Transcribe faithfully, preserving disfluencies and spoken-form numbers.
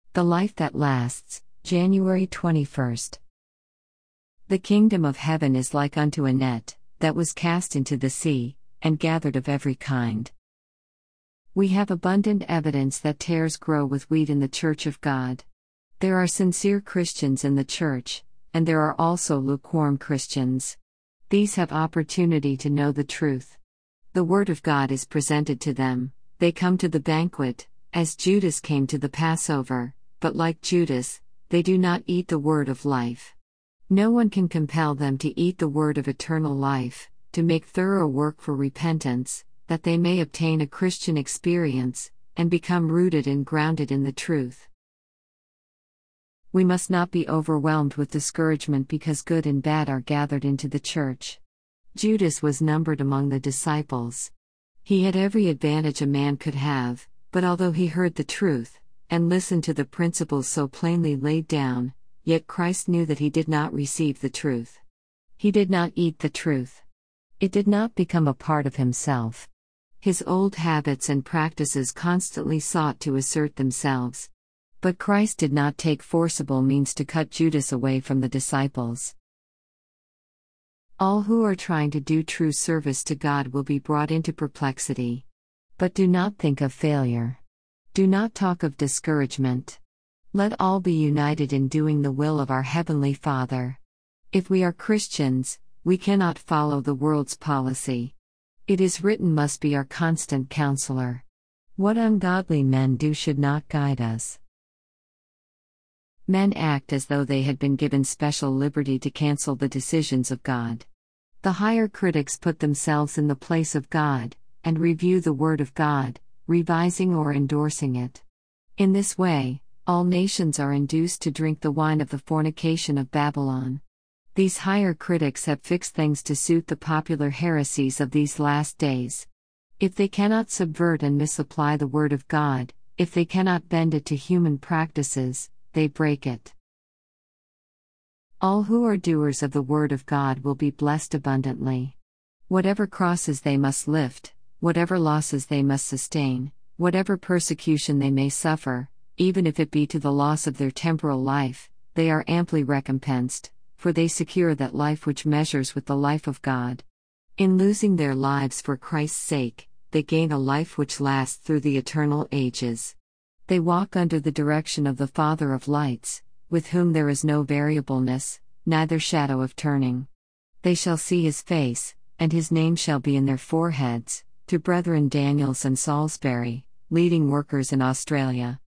The Life That Lasts, January twenty-first. The kingdom of heaven is like unto a net, that was cast into the sea, and gathered of every kind. We have abundant evidence that tares grow with wheat in the Church of God. There are sincere Christians in the Church, and there are also lukewarm Christians. These have opportunity to know the truth. The Word of God is presented to them, they come to the banquet, as Judas came to the Passover, but like Judas, they do not eat the word of life. No one can compel them to eat the word of eternal life, to make thorough work for repentance, that they may obtain a Christian experience, and become rooted and grounded in the truth. We must not be overwhelmed with discouragement because good and bad are gathered into the church. Judas was numbered among the disciples. He had every advantage a man could have, but although he heard the truth, and listened to the principles so plainly laid down, yet Christ knew that he did not receive the truth. He did not eat the truth. It did not become a part of himself. His old habits and practices constantly sought to assert themselves. But Christ did not take forcible means to cut Judas away from the disciples. All who are trying to do true service to God will be brought into perplexity. But do not think of failure. Do not talk of discouragement. Let all be united in doing the will of our Heavenly Father. If we are Christians, we cannot follow the world's policy. It is written must be our constant counselor. What ungodly men do should not guide us. Men act as though they had been given special liberty to cancel the decisions of God. The higher critics put themselves in the place of God, and review the Word of God, revising or endorsing it. In this way, all nations are induced to drink the wine of the fornication of Babylon. These higher critics have fixed things to suit the popular heresies of these last days. If they cannot subvert and misapply the Word of God, if they cannot bend it to human practices, they break it. All who are doers of the Word of God will be blessed abundantly. Whatever crosses they must lift, whatever losses they must sustain, whatever persecution they may suffer, even if it be to the loss of their temporal life, they are amply recompensed, for they secure that life which measures with the life of God. In losing their lives for Christ's sake, they gain a life which lasts through the eternal ages. They walk under the direction of the Father of lights, with whom there is no variableness, neither shadow of turning. They shall see his face, and his name shall be in their foreheads. To Brethren Daniels and Salisbury, leading workers in Australia.